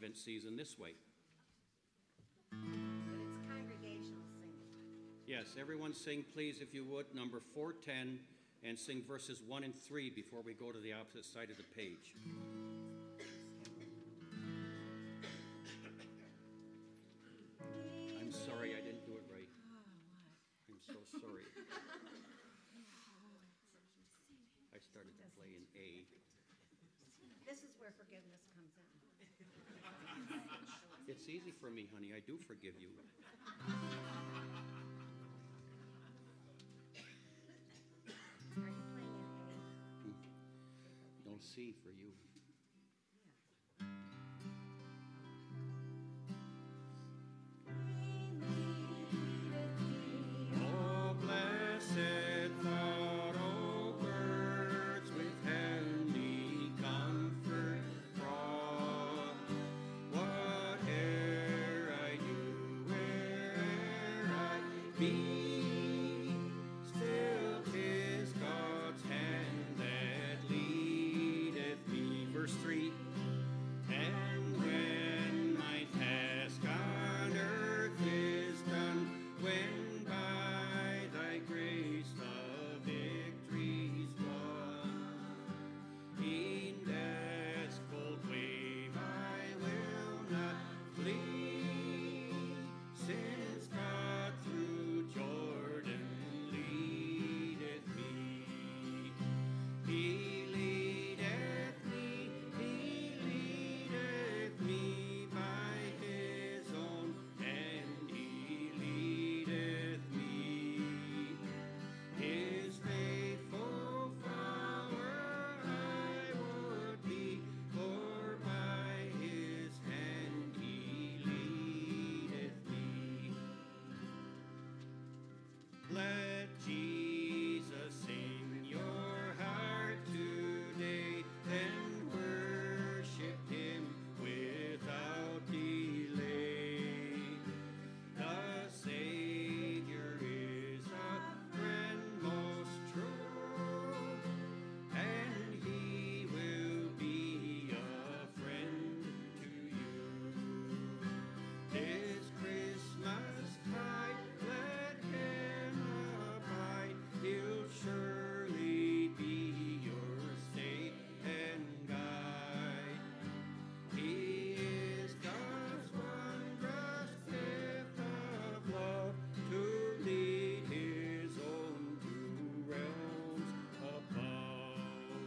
Advent season this way. But it's congregational singing. Yes, everyone sing, please, if you would, number 410, and sing verses 1 and 3 before we go to the opposite side of the page. I'm sorry I didn't do it right. I'm so sorry. I started to play in A. This is where forgiveness comes in. It's easy for me, honey. I do forgive you. Are you playing in No C for you. Oh, blessed thought, oh, words with heavenly comfort brought. Whate'er I do, where'er I be, still 'tis God's hand that leadeth me. Verse 3. And when my task on earth is done, when by thy grace the victory's won, in death's cold wave I will not flee, since God through Jordan leadeth me. He leadeth me by his own hand, he leadeth me. His faithful follower I would be, for by his hand he leadeth me. Let Jesus in your heart today, then worship him without delay. The Savior is a friend most true, and he will be a friend to you. This Christmas tide, let him abide. He'll surely be your stay and guide. He is God's wondrous gift of love, to lead his own to realms above.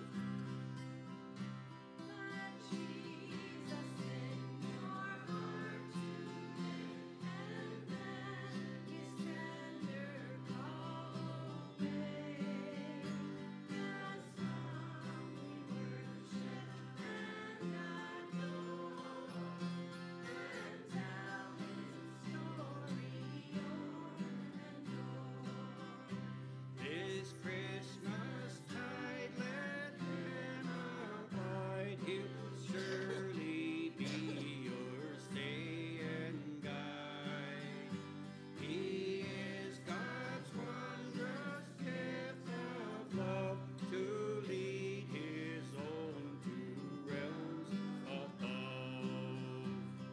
Let Jesus in your heart today, and then his tender call obey. The song we worship and adore, and tell his story o'er and o'er. This Christmas tide, let him abide. He'll surely be your stay and guide. He is God's wondrous gift of love, to lead his own to realms above.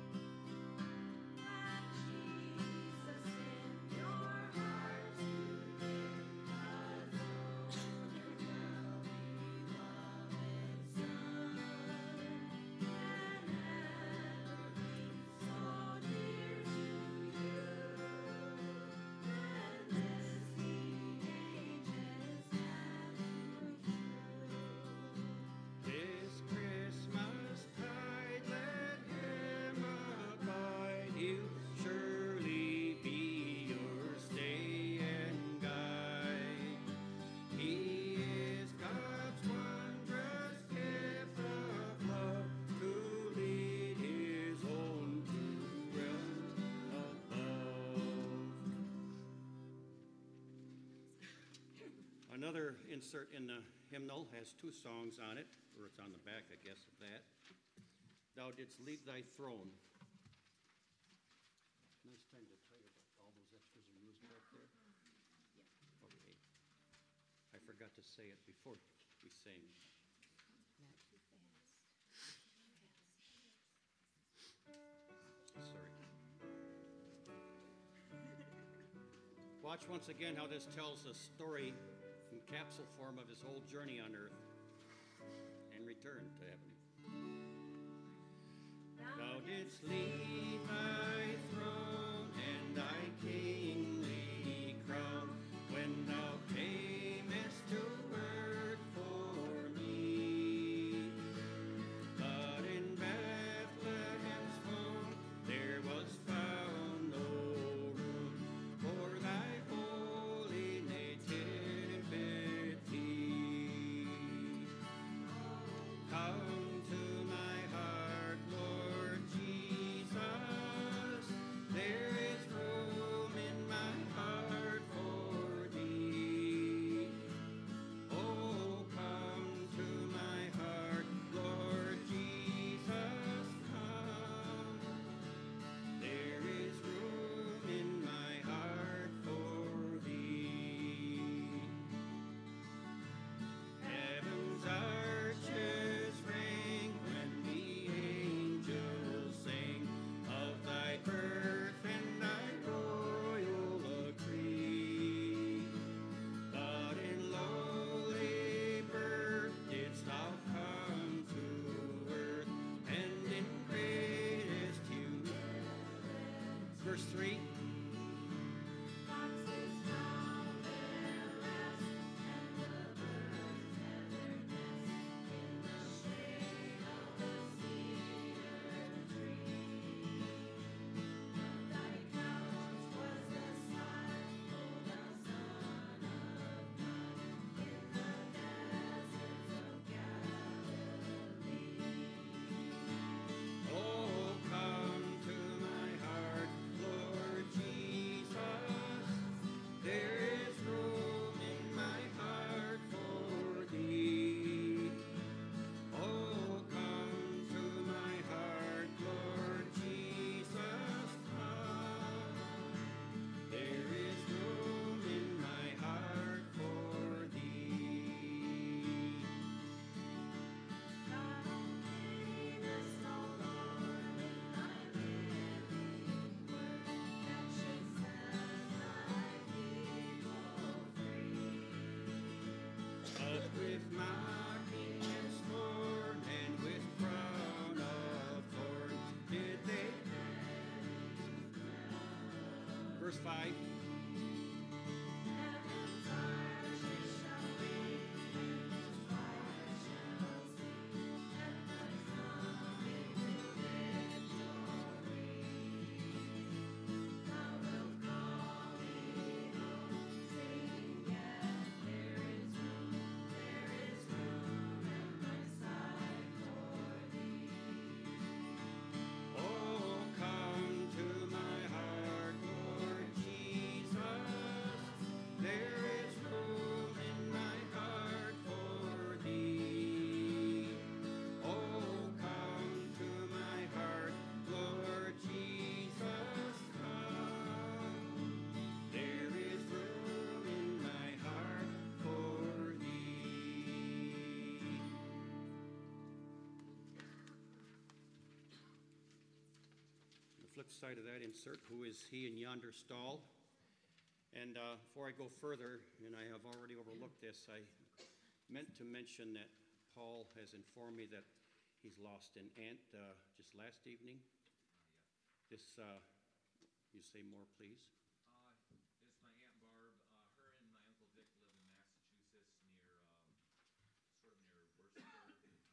Let Jesus in your heart today, God's own and well-beloved Son, can ever be so dear to you, and this the ages have for you. This Christmas tide, let him abide. He'll surely be your stay and guide. He is God's wondrous gift of love, to lead his own to realms above. Another insert in the hymnal has two songs on it, or it's on the back, I guess, of that. Thou didst leave thy throne. Nice time to tell you about all those extras are used back there. Okay. I forgot to say it before we sang. Not too fast. Watch once again how this tells a story in capsule form of his whole journey on earth and return to heaven. Thou didst leave thy throne and thy kingly crown when thou camest to earth for me. But in Bethlehem's home there was found no room for thy holy nativity. Come to my heart, Lord Jesus. There is room in my heart for thee. Oh, come to my heart, Lord Jesus. Come. There is room in my heart for thee. Heaven's arches ring when the angels sing of thy birth and thy royal decree. But in lowly birth didst thou come to earth, and in greatest humility. Verse 3. Foxes found their rest, and the birds had their nest in the shade of the cedar tree. But thy couch was the sun, O thou Son of God, in the deserts of Galilee. Oh, come to my heart, Lord Jesus. There is room in my heart for thee. Oh, come to my heart, Lord Jesus. Come. There is room in my heart for thee. Thou gavest, O Lord, in thy living word, that should set thy people free. But with mocking and scorn and with crown of thorns did they. Verse 5. Heaven's arches shall ring, and His fire shall sing, at thy coming with victory. Thou wilt call me home, saying, yet there is room at my side for thee. Oh, come to my heart, Lord Jesus. There is room in my heart for thee. Oh, come to my heart, Lord Jesus. Come. There is room in my heart for thee. The flip side of that insert, who is he in yonder stall? And before I go further, and I have already overlooked this, I meant to mention that Paul has informed me that he's lost an aunt just last evening. This, you say more, please? It's my Aunt Barb. Her and my Uncle Dick live in Massachusetts near, sort of near Worcester, or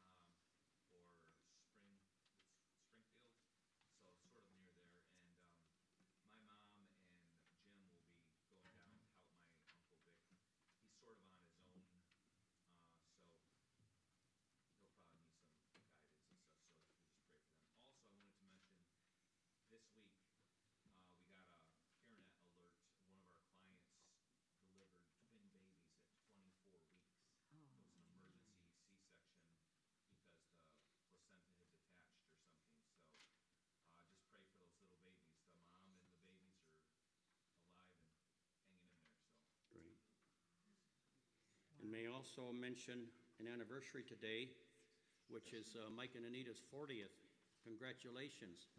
Springfield, so sort of near there. And my mom and Jim will be going down to help my Uncle Dick. He's sort of on his own, so he'll probably need some guidance and stuff, so we just pray for them. Also, I wanted to mention this week, we got a CareNet alert. One of our clients delivered twin babies at 24 weeks. It was an emergency C-section because the placenta had detached or something. So just pray for those little babies. The mom and the babies are alive and hanging in there. So Great. And may also mention an anniversary today, which is Mike and Anita's 40th. Congratulations.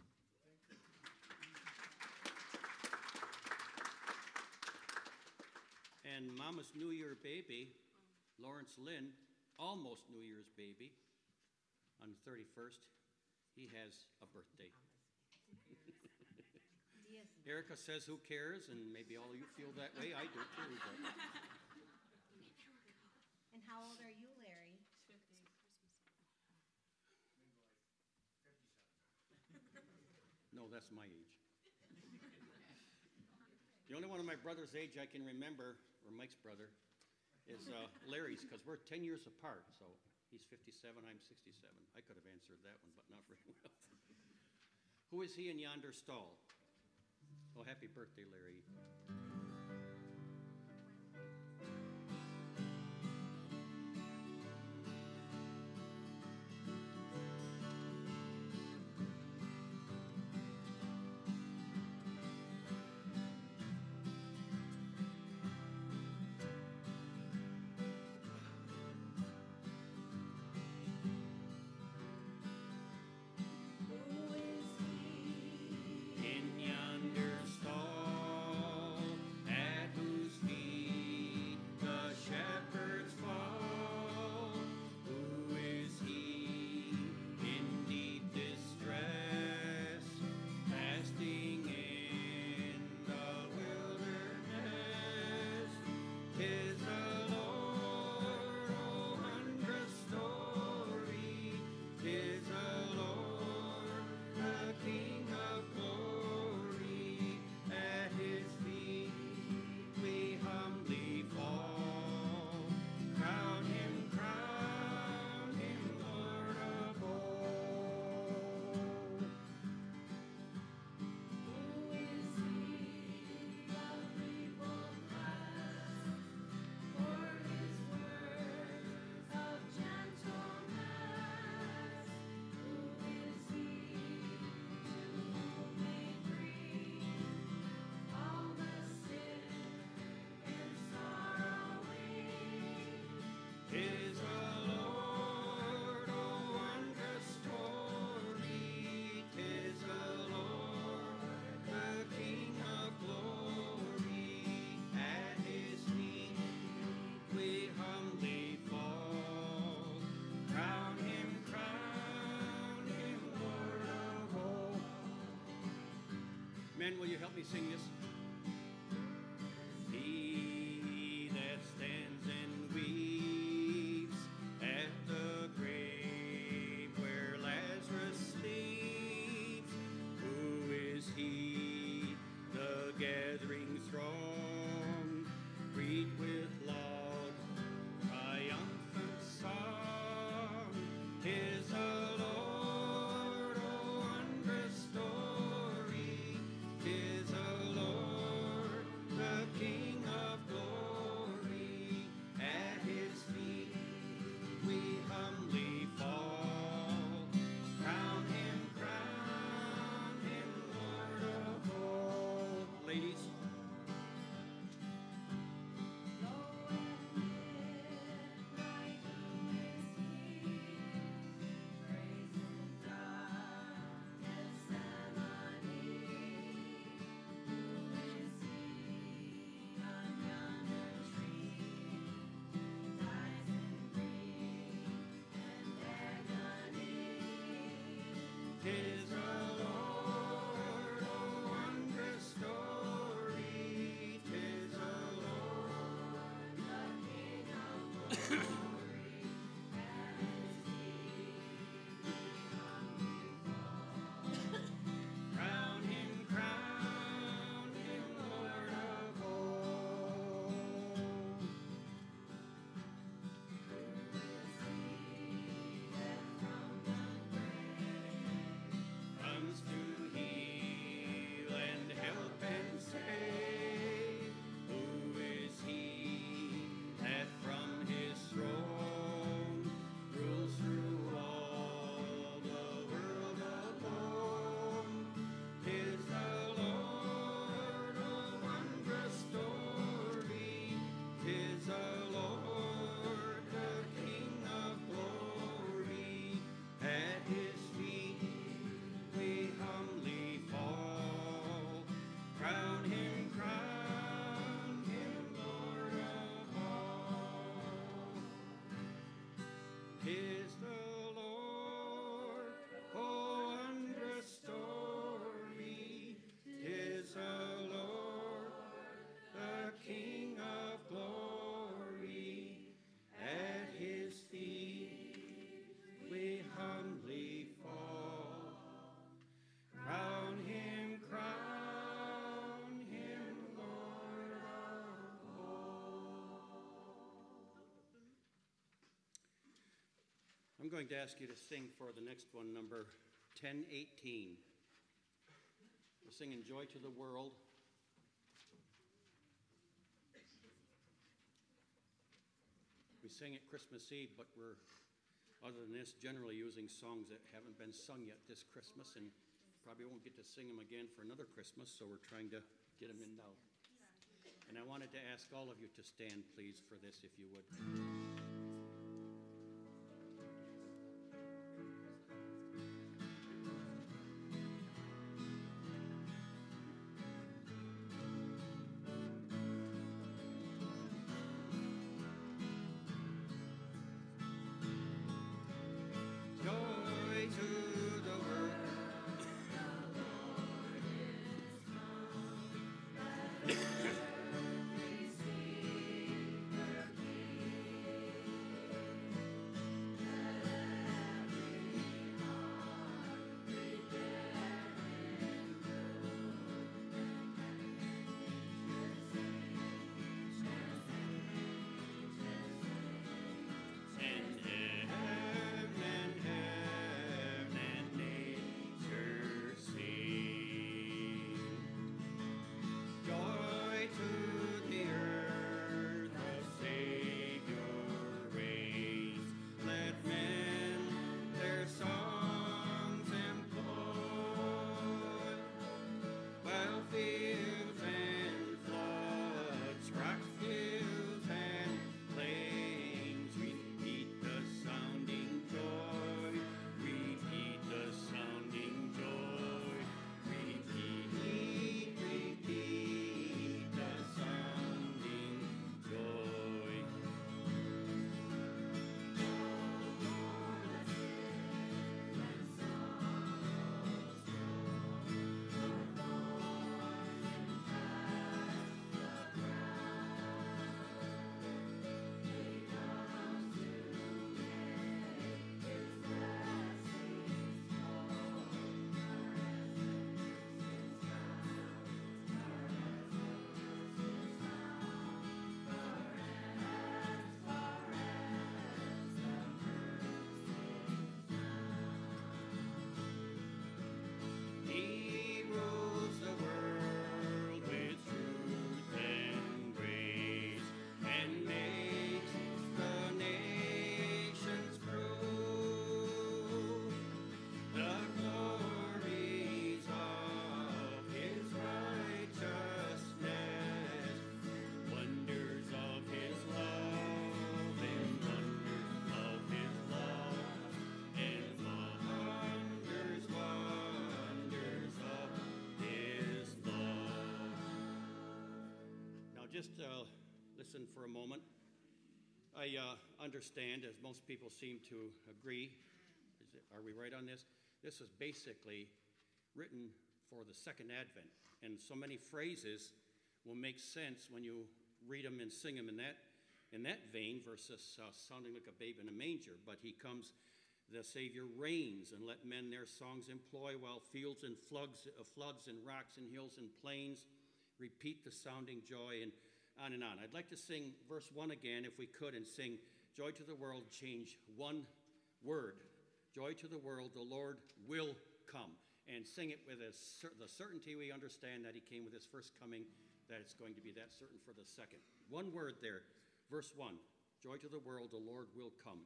And Mama's New Year baby, Lawrence Lynn, almost New Year's baby, on the 31st, he has a birthday. Diaz. Erica says, who cares? And maybe all of you feel that way. I do too. But And how old are you, Larry? no, that's my age. The only one of my brother's age I can remember, or Mike's brother, is Larry's, because we're 10 years apart. So he's 57, I'm 67. I could have answered that one, but not very well. Who is he in yonder stall? Oh, happy birthday, Larry. Who is he? In yonder stall, at whose feet the shepherds fall, who is he in deep distress, fasting in the wilderness? 'Tis the Lord, oh wondrous story, 'tis the Lord, the King of glory. At his feet we humbly fall, crown him Lord of all. Who is he? The people bless for his words of gentleness. Who is he to whom they bring all the sick and sorrowing? 'Tis the Lord, oh wondrous story, 'tis the Lord, the King of glory. At his feet we humbly fall, crown him Lord of all. Men, will you help me sing this? He that stands and weeps at the grave where Lazarus sleeps, who is he? The gathering throng greet with loud triumphant song. 'Tis the Lord, oh wondrous story, 'tis the Lord, the King of glory. At his feet we humbly fall, crown him Lord of all. Ladies, Lo at midnight, who is he? Praising God, Gethsemane. Who is he on yonder tree? Dies in grief and agony. 'tis the Lord, oh wondrous story, 'tis the Lord, The King of glory, at his feet we humbly fall. crown him Lord of all. Comes to heal and help and save. Who is he that from his throne I'm going to ask you to sing for the next one, number 1018. We're singing Joy to the World. We sing it Christmas Eve, but we're, other than this, generally using songs that haven't been sung yet this Christmas, and probably won't get to sing them again for another Christmas, so we're trying to get them in now. And I wanted to ask all of you to stand, please, for this, if you would. Joy to the world. And heaven and nature sing. Joy to the earth, the Savior reigns. Let men their songs employ, while fields and floods, rocks, hills, and plains repeat the sounding joy. Repeat the sounding joy. Repeat the sounding joy. He rules the world with truth and grace, and makes the nations prove the glories of his righteousness, wonders of his love, and wonders of his love, and wonders of his love. Now just listen for a moment. I understand, as most people seem to agree, are we right on this? This is basically written for the second advent, and so many phrases will make sense when you read them and sing them in that vein versus sounding like a babe in a manger. But he comes, the Savior reigns, and let men their songs employ, while fields and floods and rocks and hills and plains repeat the sounding joy, and on and on. I'd like to sing verse 1 again, if we could, and sing Joy to the World, change one word. Joy to the world, the Lord will come. And sing it with the certainty we understand that he came with his first coming, that it's going to be that certain for the second. One word there, verse 1. Joy to the world, the Lord will come.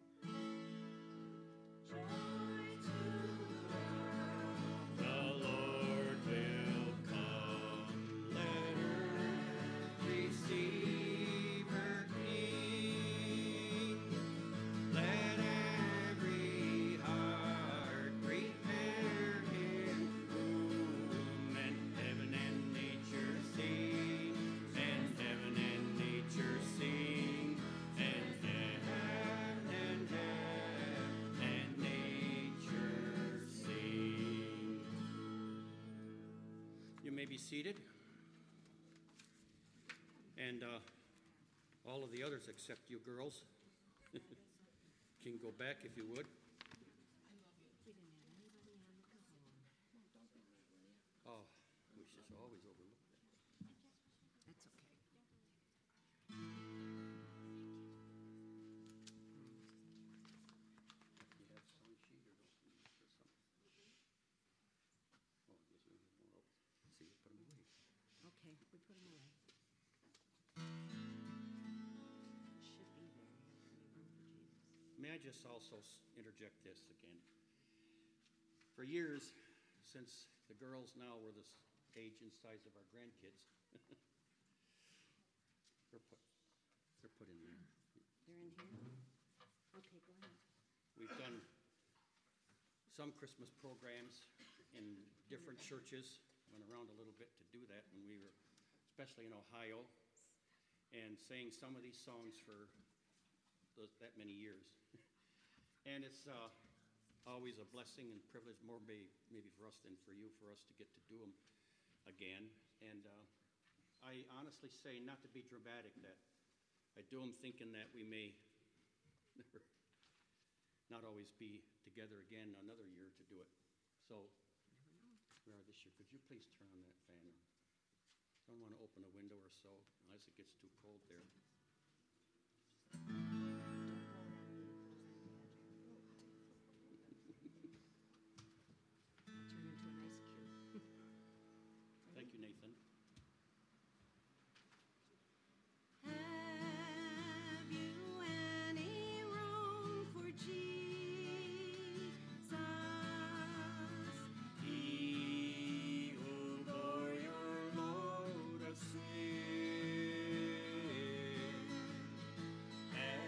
The Lord will come. Let earth receive her King. Let every heart prepare him room, and heaven and nature sing, and heaven and nature sing, and heaven and nature sing. You may be seated. And all of the others except you girls can go back if you would. Oh, we just always overlook that. That's okay. put them away. Should be there. Jesus. May I just also interject this again? For years, since the girls now were this age and size of our grandkids, they're put in there. They're in here? Okay, go ahead. We've done some Christmas programs in different churches, went around a little bit to do that when we were, especially in Ohio, and sang some of these songs for that many years. And it's always a blessing and privilege, more maybe for us than for you, for us to get to do them again. And I honestly say, not to be dramatic, that I do them thinking that we may never, not always be together again another year to do it. So, we are this year. Could you please turn on that fan? I don't want to open a window or so, unless it gets too cold there. Turn into an ice cube. Thank you, Nathan. Have you any room for Jesus? He who bore your load of sin, and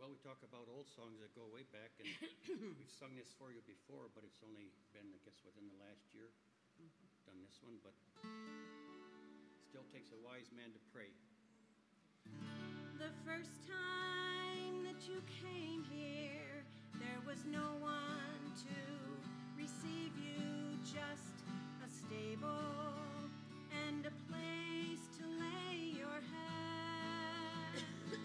Well, we talk about old songs that go way back, and we've sung this for you before, but it's only been, I guess, within the last year. Done this one, but still takes a wise man to pray. The first time that you came here, there was no one to receive you, just a stable and a place to lay your head.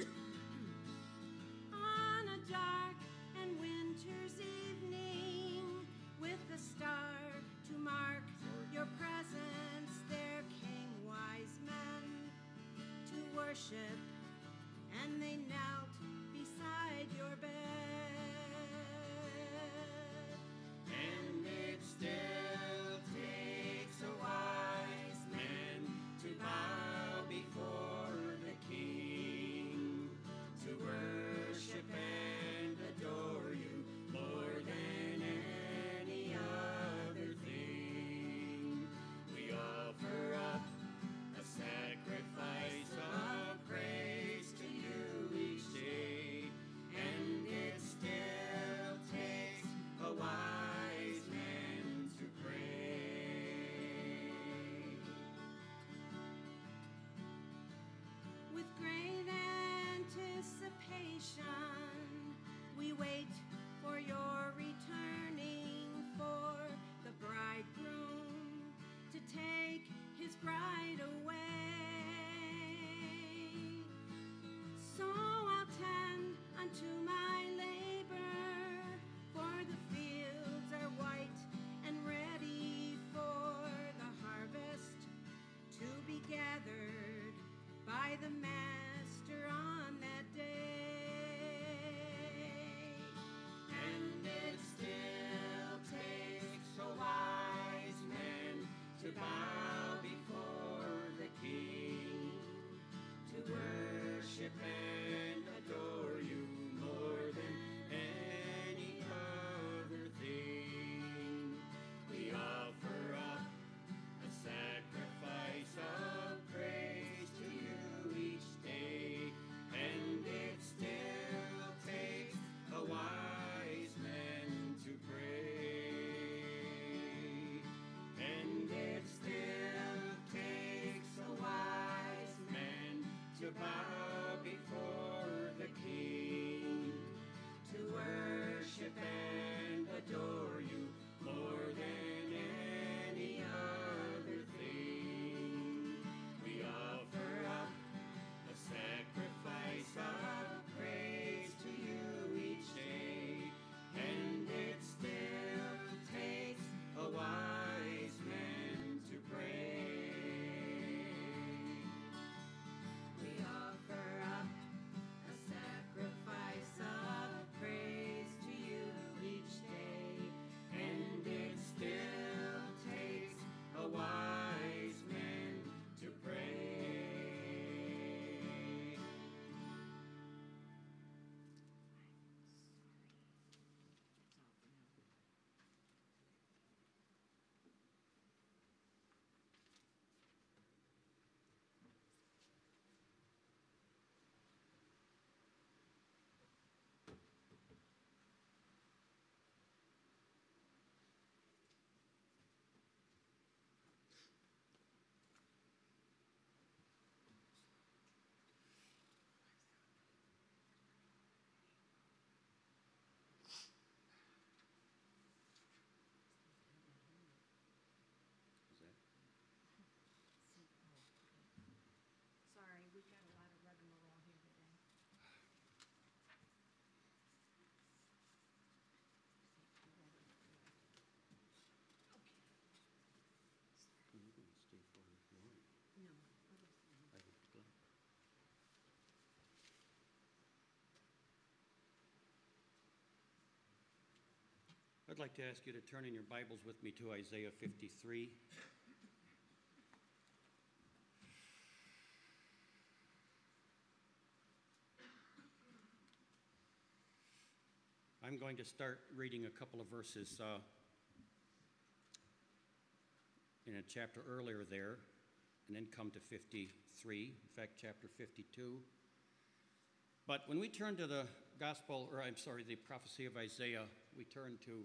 On a dark and winter's evening, with a star to mark your presence, there came wise men to worship, and they knelt beside your bed. And it still takes a wise man to bow before the King, to worship and adore you more than any other thing. We offer up a sacrifice of praise to you each day, and it still takes a wise man to pray. With great anticipation, we wait for your returning, for the bridegroom to take his bride away. So I'll tend unto my labor, for the fields are white and ready for the harvest to be gathered by the Master on that day. And it still takes a wise man to bow before the King, to worship and adore you more than any other thing. We offer up a sacrifice of praise to you each day, and it still takes a wise man to pray. And it still takes a wise man to bow before the King, to worship and adore you more than any other thing. We offer up a sacrifice of praise to you each day, and it still takes a wise man to pray. We offer up a sacrifice of praise to you each day, and it still takes a wise man to pray. Is that? Sorry, we've got a lot of rigmarole here today. You can stay for if you want. No. I would be glad. I'd like to ask you to turn in your Bibles with me to Isaiah 53. I'm going to start reading a couple of verses in a chapter earlier there, and then come to 53, in fact, chapter 52. But when we turn to the gospel, or I'm sorry, the prophecy of Isaiah, we turn to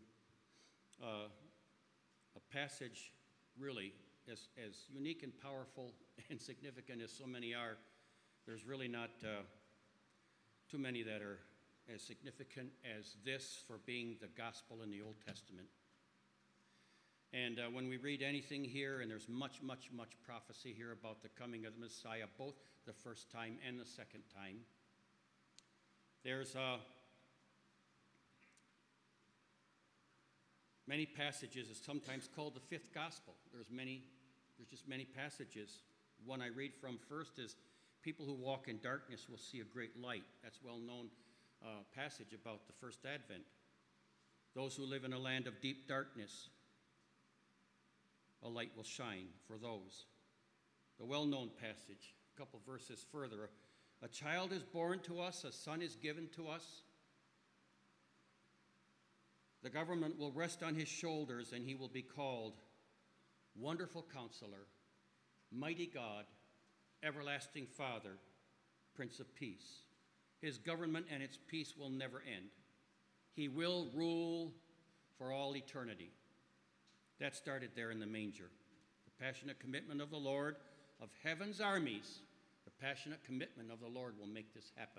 a passage really as unique and powerful and significant as so many are. There's really not too many that are as significant as this for being the gospel in the Old Testament. And when we read anything here, and there's much, much, much prophecy here about the coming of the Messiah, both the first time and the second time, there's many passages. It's sometimes called the fifth gospel. There's just many passages. One I read from first is, people who walk in darkness will see a great light. That's a well-known passage about the first advent. Those who live in a land of deep darkness, a light will shine for those. The well-known passage, a couple verses further, a child is born to us, a son is given to us. The government will rest on his shoulders, and he will be called Wonderful Counselor, Mighty God, Everlasting Father, Prince of Peace. His government and its peace will never end. He will rule for all eternity. That started there in the manger. The passionate commitment of the Lord of heaven's armies, the passionate commitment of the Lord will make this happen.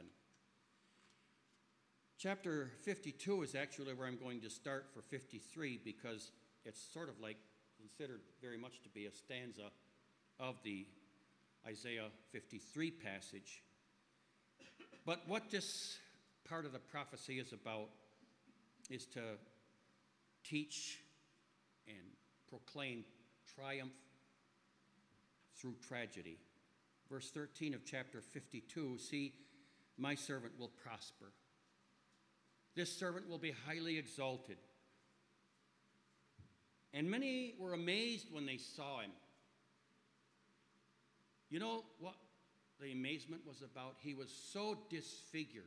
Chapter 52 is actually where I'm going to start for 53, because it's sort of like considered very much to be a stanza of the Isaiah 53 passage. But what this part of the prophecy is about is to teach and proclaim triumph through tragedy. Verse 13 of chapter 52, see, my servant will prosper. This servant will be highly exalted. And many were amazed when they saw him. You know what the amazement was about? He was so disfigured.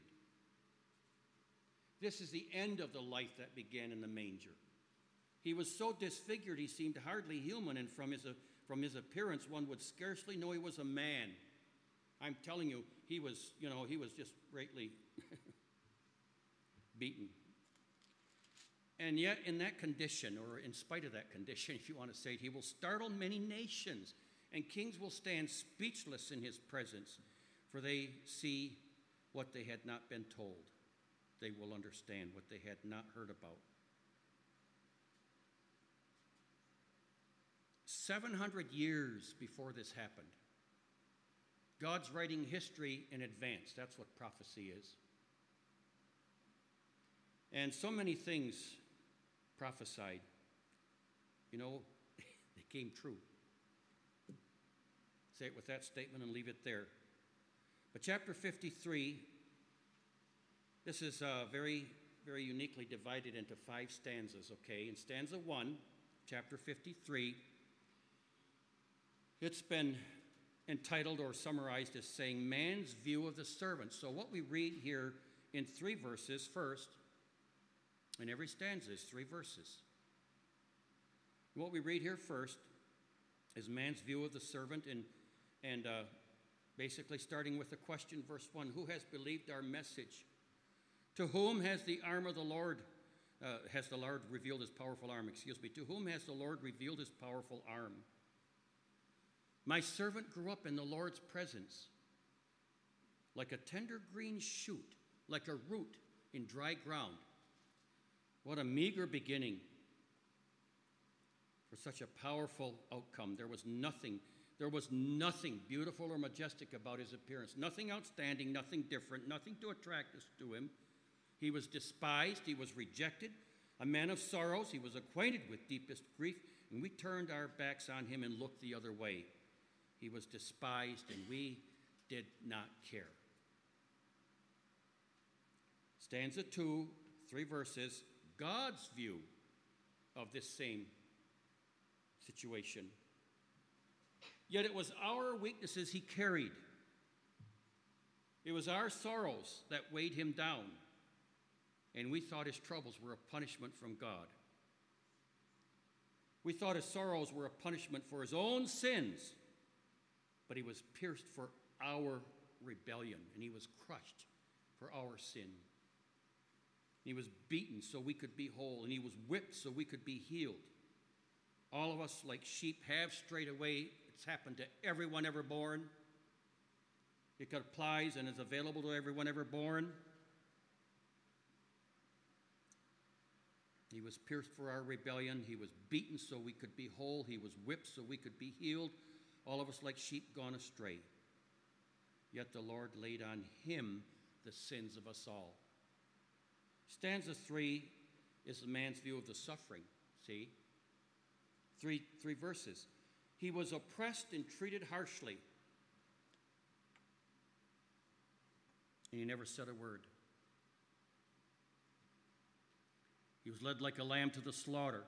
This is the end of the life that began in the manger. He was so disfigured he seemed hardly human, and from his appearance one would scarcely know he was a man. I'm telling you, he was just greatly beaten. And yet in that condition, or in spite of that condition, if you want to say it, he will startle many nations, and kings will stand speechless in his presence, for they see what they had not been told. They will understand what they had not heard about. 700 years before this happened, God's writing history in advance. That's what prophecy is. And so many things prophesied, they came true. Say it with that statement and leave it there. But chapter 53, this is very, very uniquely divided into 5 stanzas, okay? In stanza 1, chapter 53, it's been entitled or summarized as saying, man's view of the servant. So what we read here in 3 verses first, in every stanza is 3 verses. What we read here first is man's view of the servant, and basically starting with the question, verse 1, who has believed our message? To whom has the arm of the Lord, has the Lord revealed his powerful arm? To whom has the Lord revealed his powerful arm? My servant grew up in the Lord's presence like a tender green shoot, like a root in dry ground. What a meager beginning for such a powerful outcome. There was nothing beautiful or majestic about his appearance, nothing outstanding, nothing different, nothing to attract us to him. He was despised, he was rejected, a man of sorrows, he was acquainted with deepest grief, and we turned our backs on him and looked the other way. He was despised, and we did not care. Stanza 2, 3 verses, God's view of this same situation. Yet it was our weaknesses he carried. It was our sorrows that weighed him down, and we thought his troubles were a punishment from God. We thought his sorrows were a punishment for his own sins, but he was pierced for our rebellion, and he was crushed for our sin. He was beaten so we could be whole, and he was whipped so we could be healed. All of us, like sheep, have strayed away. It's happened to everyone ever born. It applies and is available to everyone ever born. He was pierced for our rebellion. He was beaten so we could be whole. He was whipped so we could be healed. All of us like sheep gone astray. Yet the Lord laid on him the sins of us all. Stanza 3 is the man's view of the suffering. See? Three verses. He was oppressed and treated harshly. And he never said a word. He was led like a lamb to the slaughter.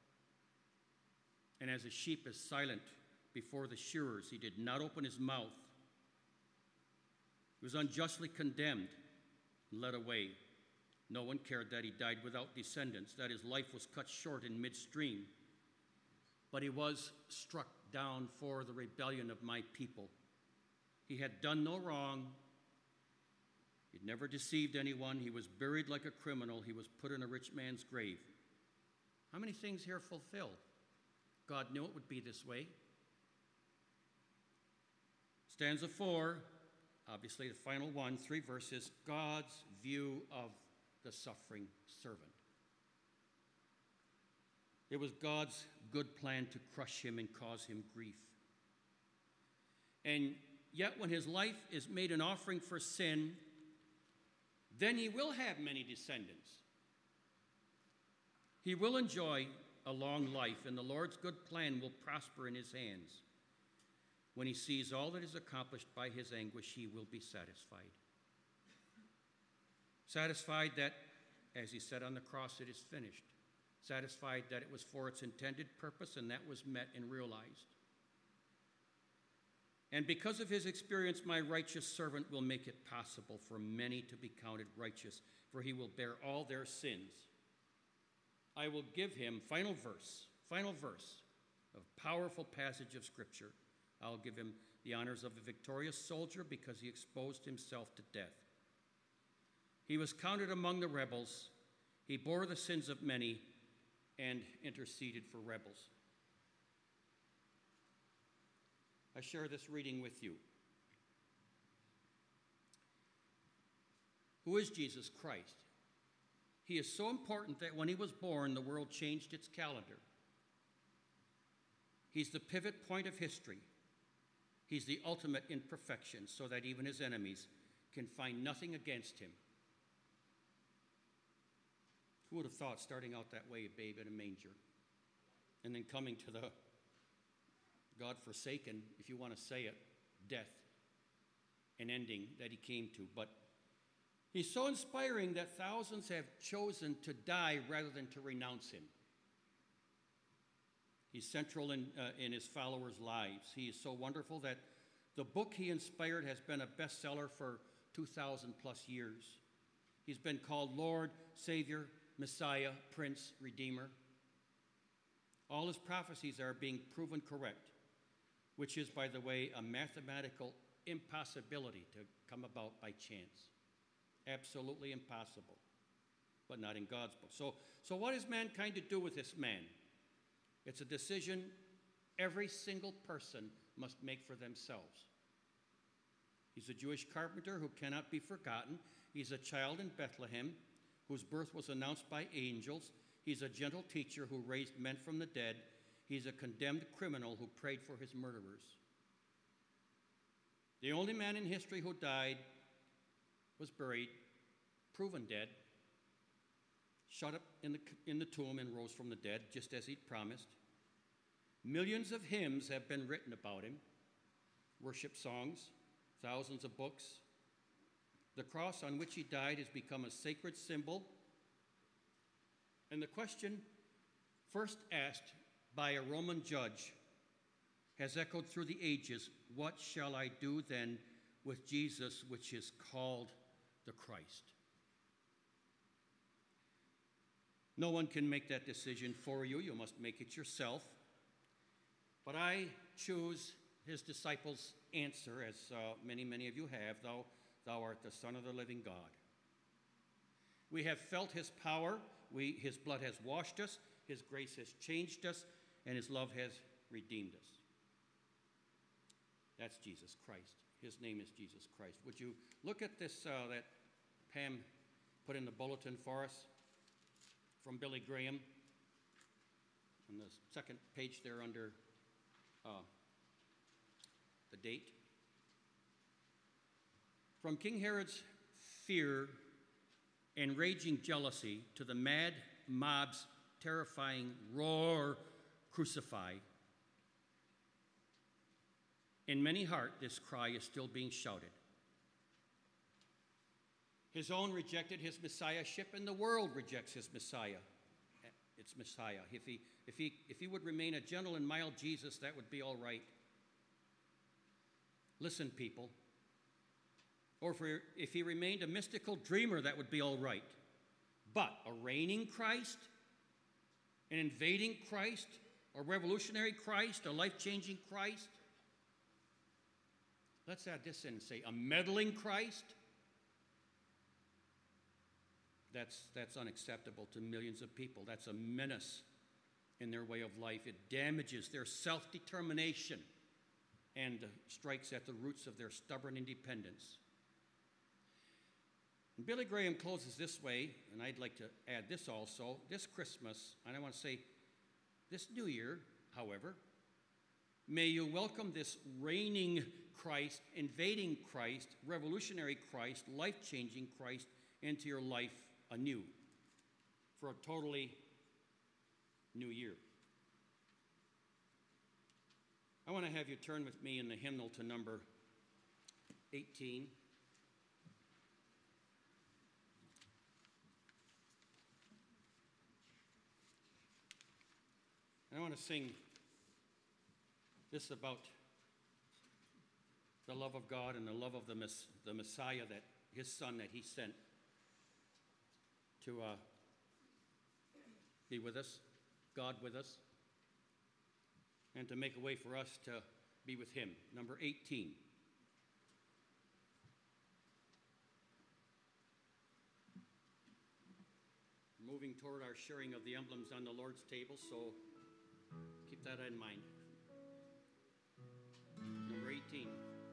And as a sheep is silent before the shearers, he did not open his mouth. He was unjustly condemned and led away. No one cared that he died without descendants, that his life was cut short in midstream. But he was struck down for the rebellion of my people. He had done no wrong. He'd never deceived anyone. He was buried like a criminal. He was put in a rich man's grave. How many things here fulfilled? God knew it would be this way. Stanza 4, obviously the final one, 3 verses, God's view of the suffering servant. It was God's good plan to crush him and cause him grief. And yet when his life is made an offering for sin, then he will have many descendants. He will enjoy a long life, and the Lord's good plan will prosper in his hands. When he sees all that is accomplished by his anguish, he will be satisfied. Satisfied that, as he said on the cross, it is finished. Satisfied that it was for its intended purpose and that was met and realized. And because of his experience, my righteous servant will make it possible for many to be counted righteous, for he will bear all their sins. I will give him, final verse of powerful passage of Scripture. I'll give him the honors of a victorious soldier because he exposed himself to death. He was counted among the rebels. He bore the sins of many and interceded for rebels. I share this reading with you. Who is Jesus Christ? He is so important that when he was born, the world changed its calendar. He's the pivot point of history. He's the ultimate in perfection, so that even his enemies can find nothing against him. Who would have thought starting out that way, a babe in a manger, and then coming to the God-forsaken, if you want to say it, death and ending that he came to. But he's so inspiring that thousands have chosen to die rather than to renounce him. He's central in his followers' lives. He is so wonderful that the book he inspired has been a bestseller for 2,000 plus years. He's been called Lord, Savior, Messiah, Prince, Redeemer. All his prophecies are being proven correct, which is, by the way, a mathematical impossibility to come about by chance. Absolutely impossible, but not in God's book. So what is mankind to do with this man? It's a decision every single person must make for themselves. He's a Jewish carpenter who cannot be forgotten. He's a child in Bethlehem whose birth was announced by angels. He's a gentle teacher who raised men from the dead. He's a condemned criminal who prayed for his murderers. The only man in history who died, was buried, proven dead, shut up in the tomb and rose from the dead, just as he'd promised. Millions of hymns have been written about him, worship songs, thousands of books. The cross on which he died has become a sacred symbol. And the question, first asked by a Roman judge, has echoed through the ages, what shall I do then with Jesus, which is called the Christ? No one can make that decision for you. You must make it yourself. But I choose his disciples' answer, as many of you have, thou art the Son of the living God. We have felt his power. His blood has washed us. His grace has changed us. And his love has redeemed us. That's Jesus Christ. His name is Jesus Christ. Would you look at this that Pam put in the bulletin for us from Billy Graham on the second page there under the date? From King Herod's fear and raging jealousy to the mad mob's terrifying roar, crucify. In many hearts, this cry is still being shouted. His own rejected his messiahship, and the world rejects his Messiah. It's Messiah. If he would remain a gentle and mild Jesus, that would be all right. Listen, people. Or if he remained a mystical dreamer, that would be all right. But a reigning Christ, an invading Christ, a revolutionary Christ, a life-changing Christ. Let's add this in and say, a meddling Christ. That's unacceptable to millions of people. That's a menace in their way of life. It damages their self-determination and strikes at the roots of their stubborn independence. And Billy Graham closes this way, and I'd like to add this also. This Christmas, and I want to say this New Year, however, may you welcome this reigning Christ, invading Christ, revolutionary Christ, life-changing Christ into your life anew for a totally new year. I want to have you turn with me in the hymnal to number 18. And I want to sing this about the love of God and the love of the Messiah, that his Son that he sent to be with us, God with us, and to make a way for us to be with him. Number 18. Moving toward our sharing of the emblems on the Lord's table, so keep that in mind. Number 18.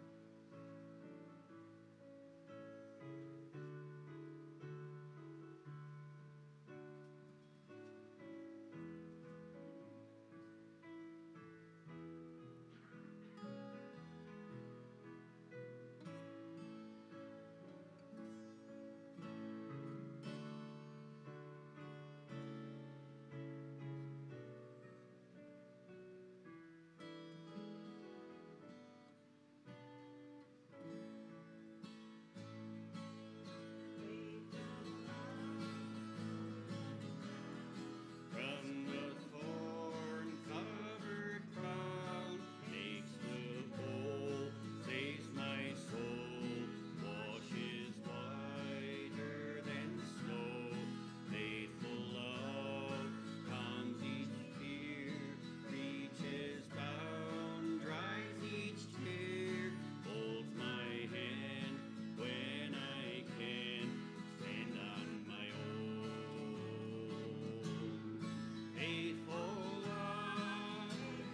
From the thorn-covered crown takes the bowl, saves my soul, washes whiter than snow. Faithful love calms each fear, reaches bound, dries each tear, holds my hand when I can stand on my own. Faithful love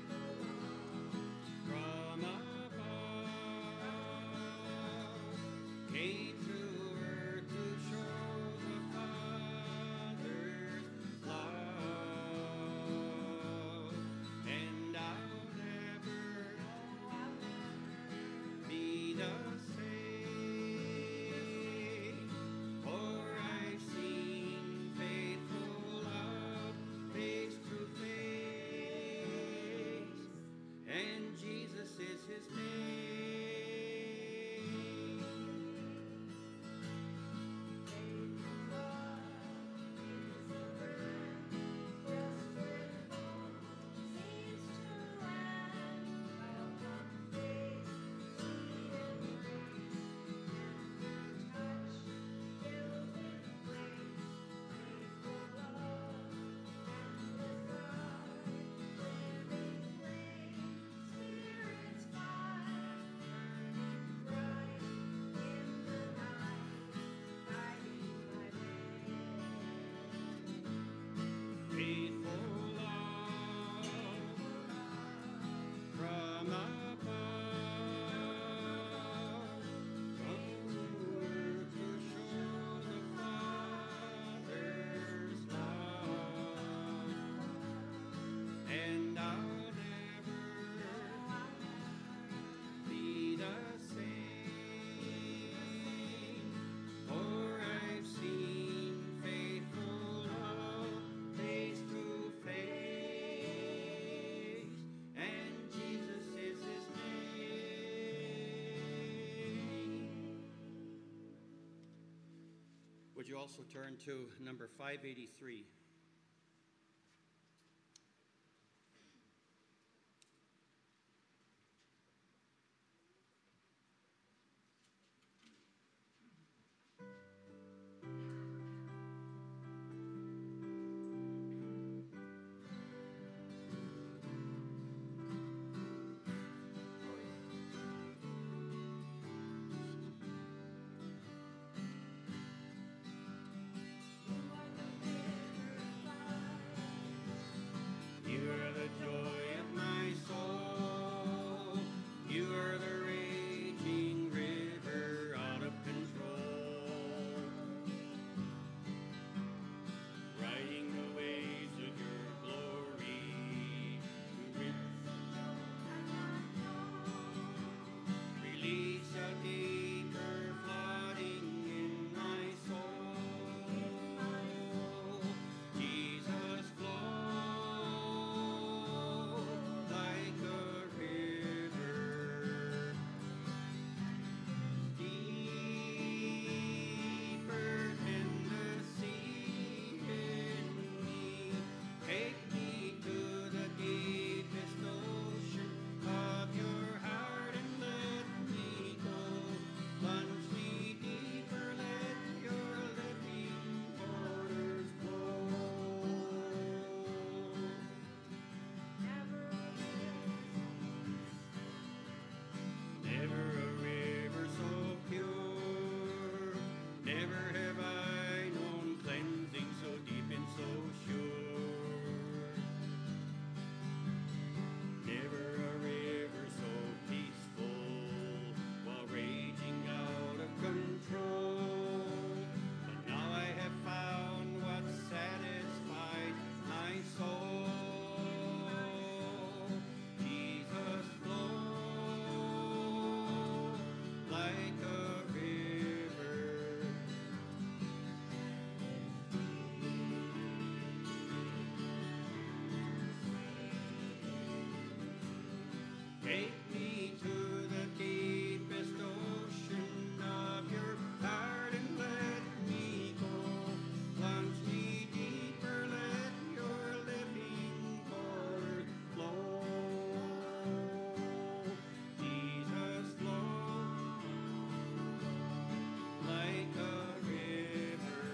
from above came to earth to show the Father's love, and I'll never be the same, for I've seen faithful love face to face, and Jesus is his name. Spirits fire. And I'll never be the same, for I've seen faithful love face to face, and Jesus is his name. Would you also turn to number 583? You are the joy of my soul. You are the raging river out of control, riding the waves of your glory. Release a deeper flooding in my soul. Jesus, flow like a river, deeper than the sea in me. Take me to the deepest ocean of your heart and let me go. Plunge me deeper, let your living waters flow. Never a river so pure, never have I known cleansing so deep and so sure. Never a river so peaceful while raging out of control. But now I have found what satisfies my soul. Jesus, flow like a river. Take me to the deepest ocean of your heart and let me go. Plunge me deeper, let your living waters flow. Jesus, flow like a river,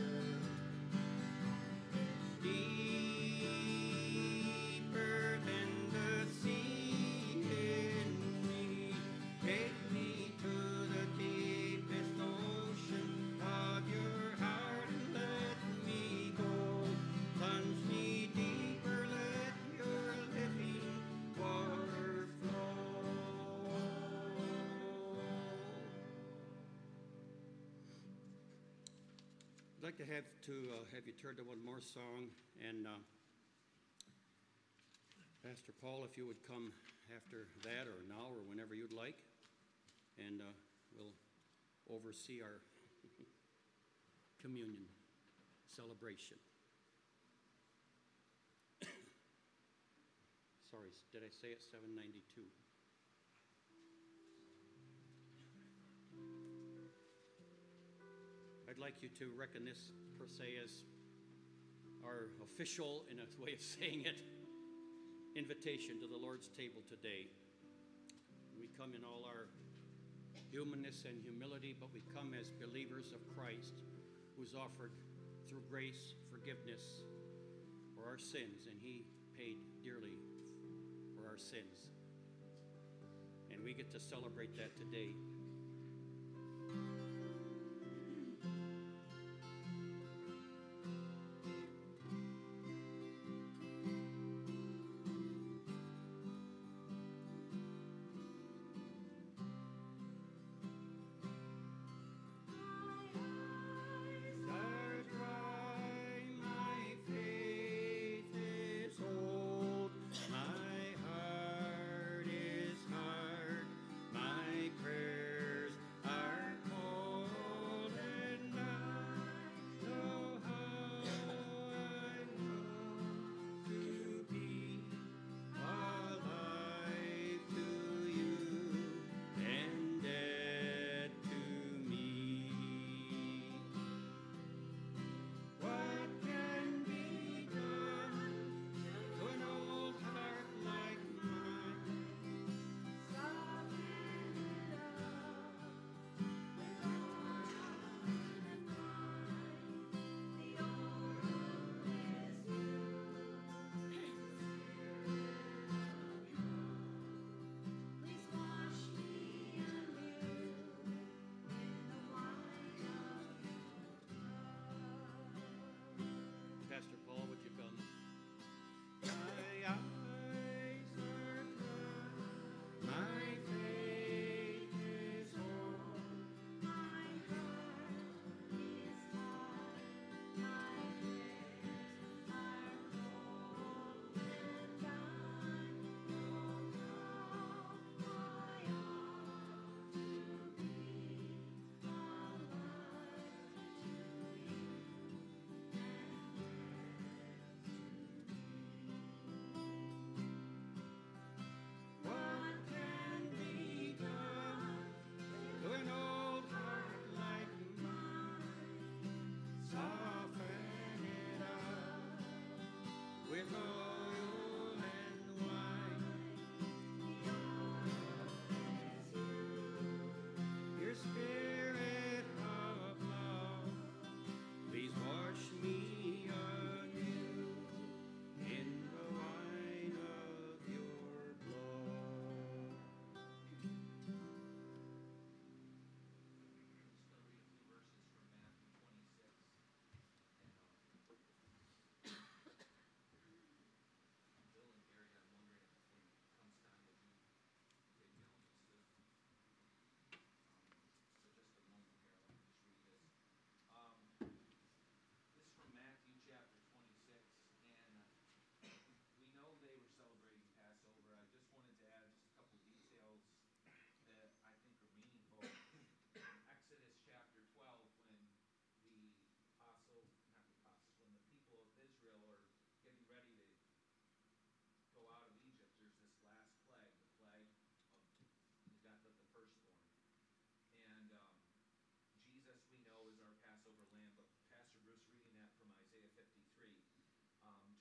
deeper than the sea in me. Take me to the deepest ocean of your heart and let me go. Plunge me deeper, let your living water flow. I'd like to have you turn to one more song, and Pastor Paul, if you would come after that, or now, or whenever you'd like, and we'll oversee our communion celebration. Sorry, did I say it? 792. I'd like you to reckon this, per se, as our official, in a way of saying it, invitation to the Lord's table today. We come in all our humanness and humility, but we come as believers of Christ, who's offered through grace forgiveness for our sins, and he paid dearly for our sins. And we get to celebrate that today.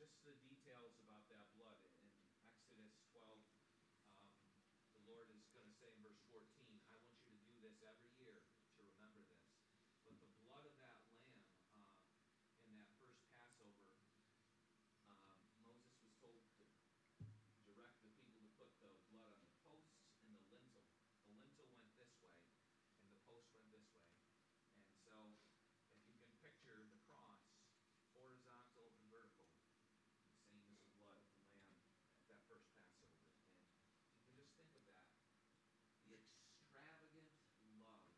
just the details about that blood in Exodus 12. Um, the Lord is going to say in verse 14, I want you to do this every year to remember this. But the blood of that lamb in that first Passover, Moses was told to direct the people to put the blood on the posts and the lintel. The lintel went this way, and the post went this way. And so, if you can picture the cross, horizontal and vertical, same as the blood of the lamb at that first Passover. And if you can just think of that, the extravagant love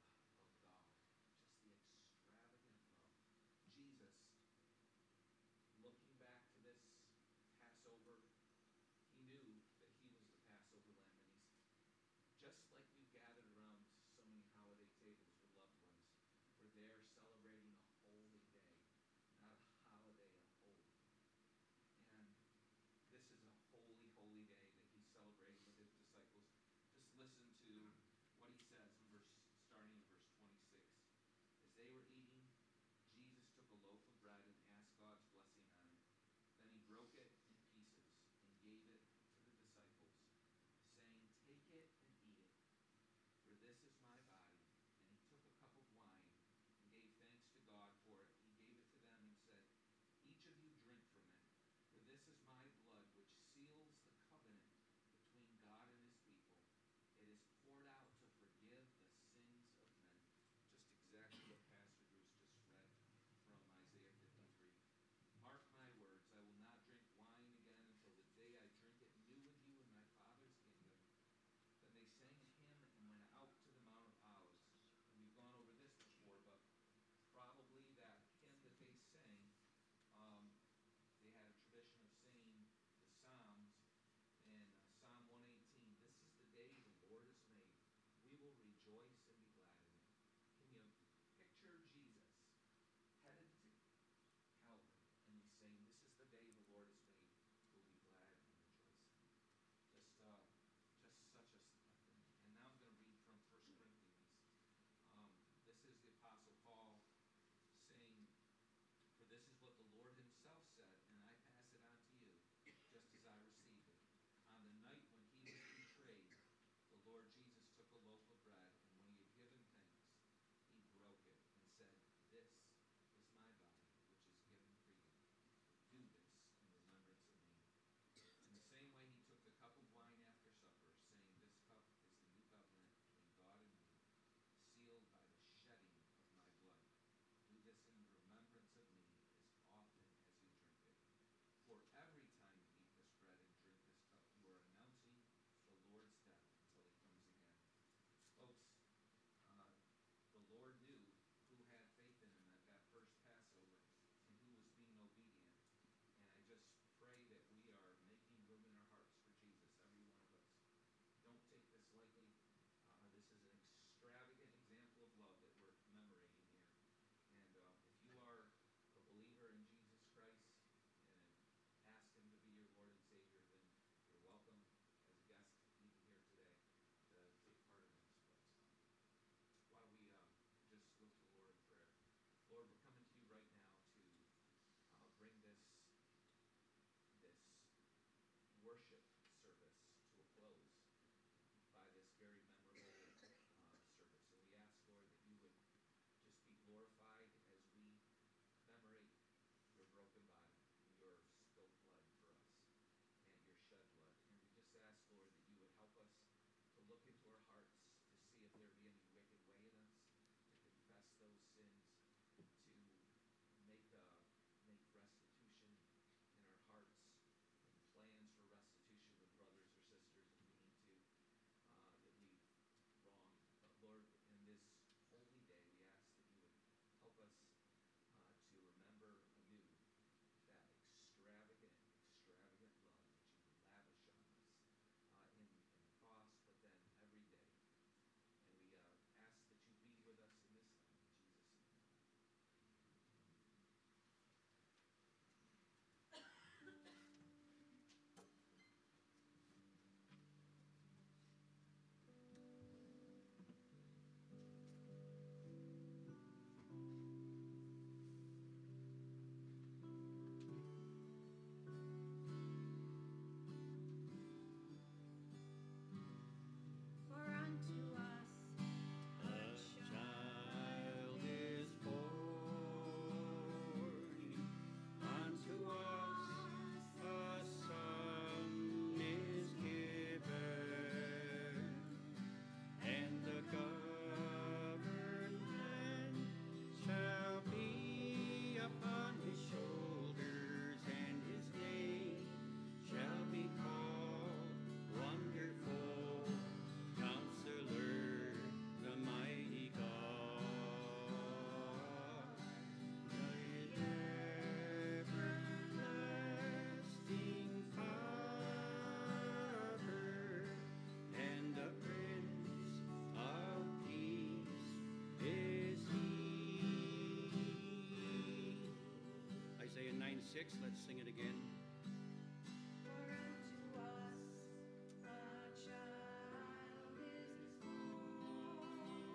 chicks, let's sing it again. For unto us a child is born,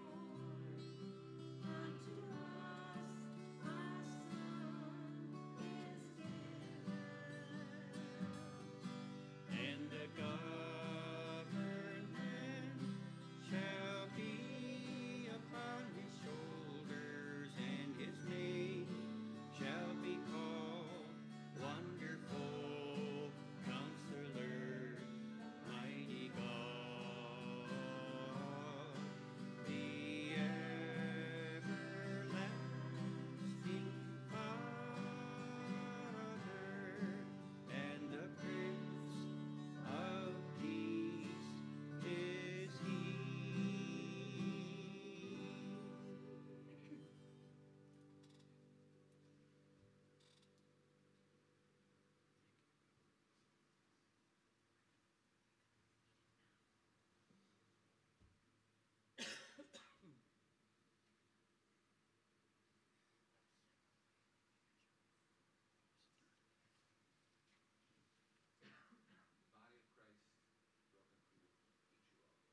unto us a son is given, And the government shall be upon his shoulders, and his name shall be called Wonderful Counselor, Mighty God, the everlasting Father, and the Prince of Peace is he. The body of Christ broken for you, each you all.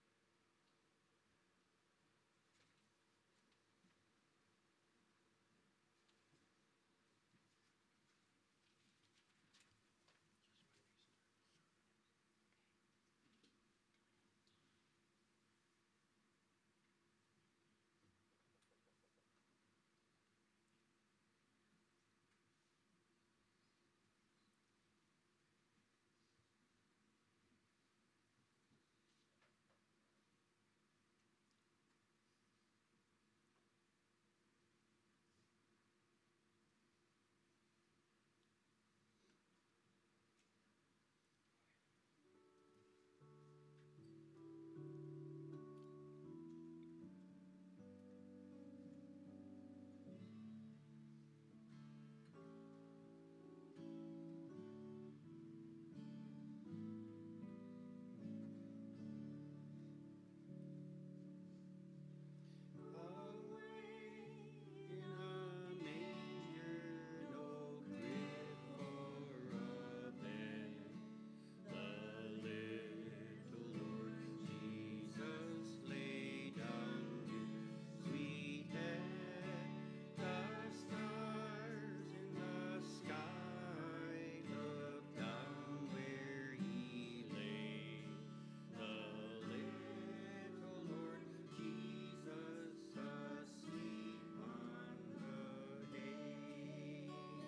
In a manger, no crib or a bed, the little Lord Jesus lay down his sweet head. The stars in the sky looked down where he lay. The little Lord Jesus asleep on the hay.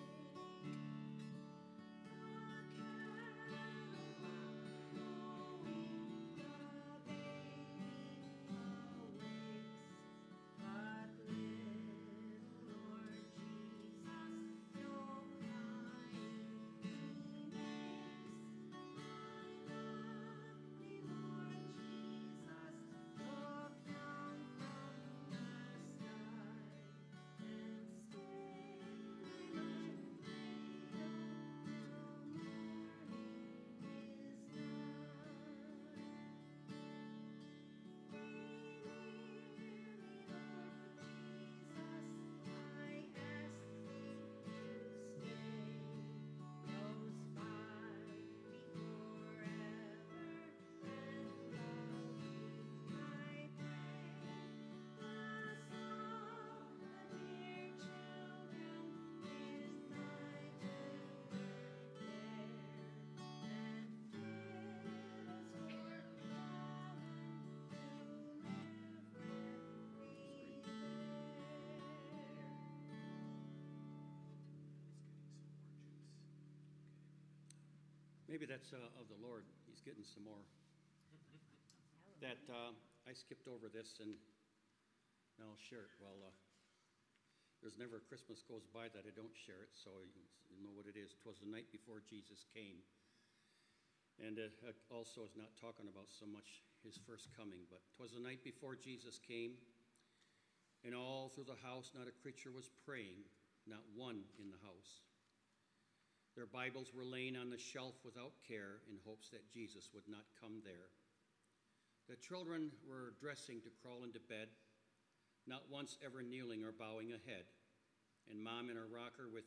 Maybe that's of the Lord. He's getting some more. That I skipped over this, and now I'll share it. Well, there's never a Christmas goes by that I don't share it, so you know what it is. 'Twas the night before Jesus came. And it also is not talking about so much his first coming, but 'twas the night before Jesus came, and all through the house not a creature was praying, not one in the house. Their Bibles were laying on the shelf without care in hopes that Jesus would not come there. The children were dressing to crawl into bed, not once ever kneeling or bowing a head, and Mom in her rocker with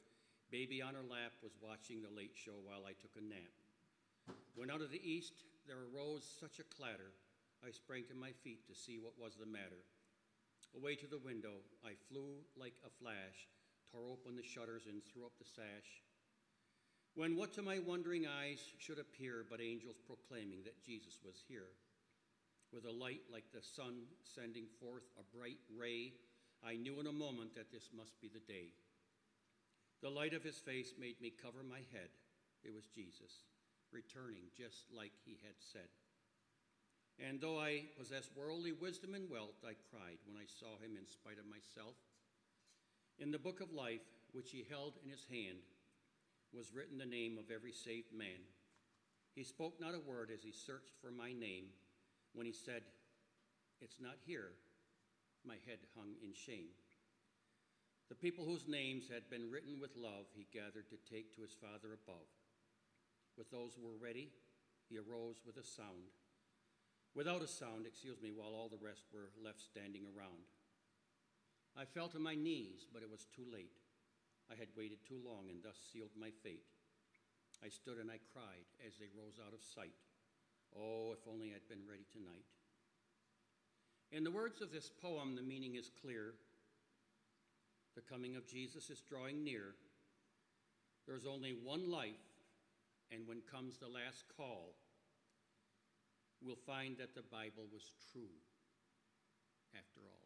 Baby on her lap was watching the late show while I took a nap. When out of the east there arose such a clatter, I sprang to my feet to see what was the matter. Away to the window, I flew like a flash, tore open the shutters and threw up the sash. When what to my wondering eyes should appear but angels proclaiming that Jesus was here. With a light like the sun sending forth a bright ray, I knew in a moment that this must be the day. The light of his face made me cover my head. It was Jesus, returning just like he had said. And though I possessed worldly wisdom and wealth, I cried when I saw him in spite of myself. In the book of life, which he held in his hand, was written the name of every saved man. He spoke not a word as he searched for my name. When he said, "It's not here," my head hung in shame. The people whose names had been written with love he gathered to take to his Father above. With those who were ready, he arose with a sound. Without a sound, while all the rest were left standing around. I fell to my knees, but it was too late. I had waited too long and thus sealed my fate. I stood and I cried as they rose out of sight. Oh, if only I'd been ready tonight. In the words of this poem, the meaning is clear. The coming of Jesus is drawing near. There's only one life, and when comes the last call, we'll find that the Bible was true after all.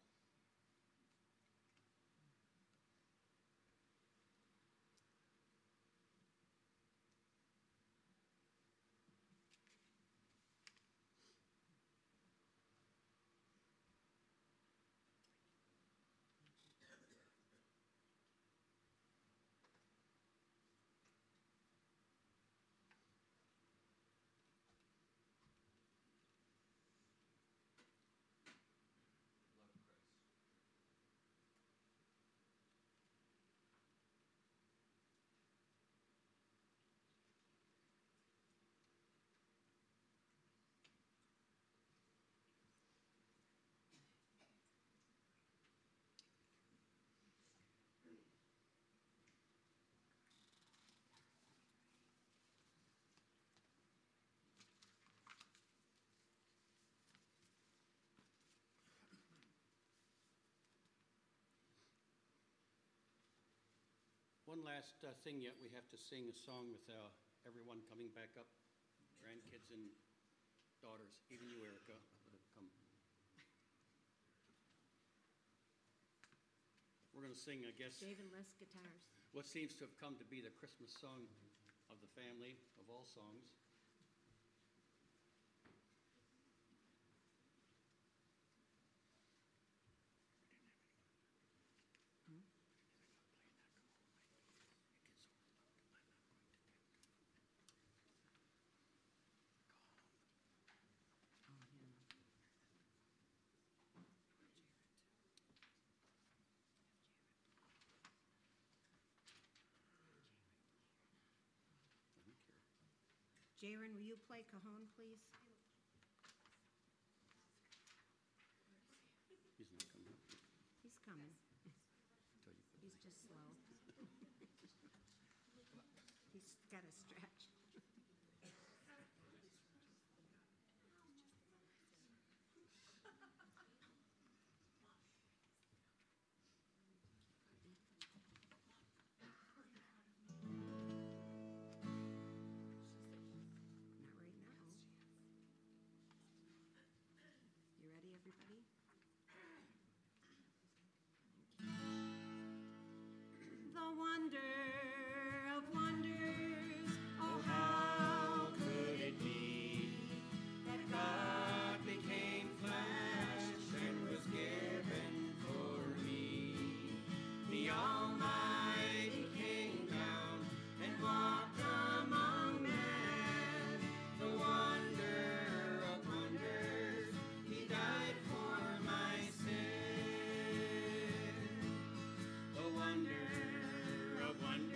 Love Christ. One last thing yet, we have to sing a song with everyone coming back up, grandkids and daughters, even you, Erica, come. We're going to sing, I guess, Dave and Les guitars. what seems to have come to be the Christmas song of the family, of all songs. Jaron, will you play Cajon, please? He's not coming up He's coming. until you put He's just slow. He's got to stretch. Not right now. You ready, everybody? The wonder of wonders, oh how could it be that God became flesh and was given for me? The Almighty came down and walked among men. The wonder of wonders, he died for my sin. The wonder of wonders.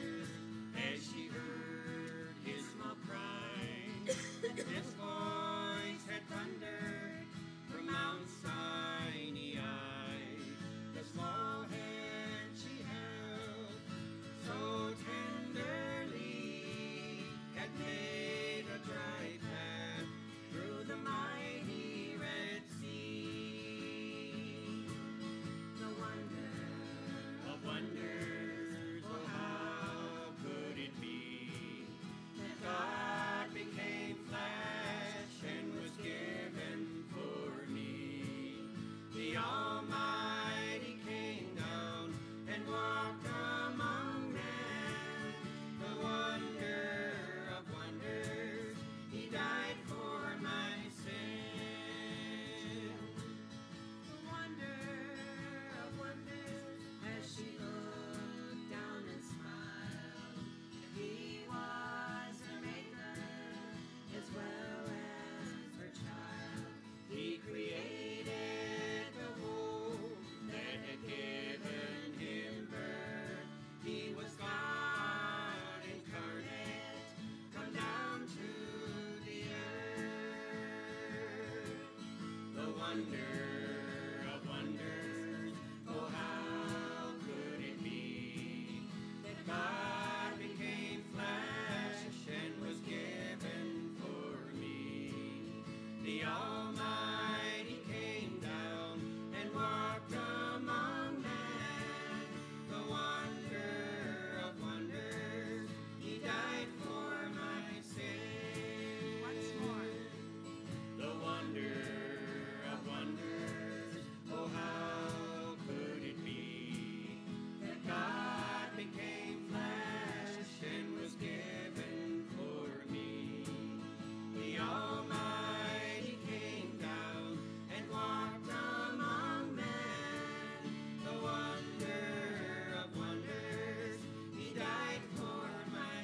wonder of wonders, oh how could it be that God became flesh and was given for me? The Almighty came down and walked among men. The wonder of wonders, He died for my sin. Once more. The wonder of wonders, oh how could it be that God became flesh and was given for me? The Almighty came down and walked among men. The wonder of wonders, He died for my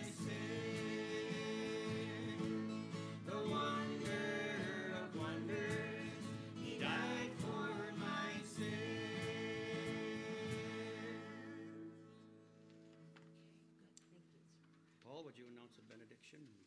sin. The wonder of wonders, He died for my sin. Paul, would you announce a benediction?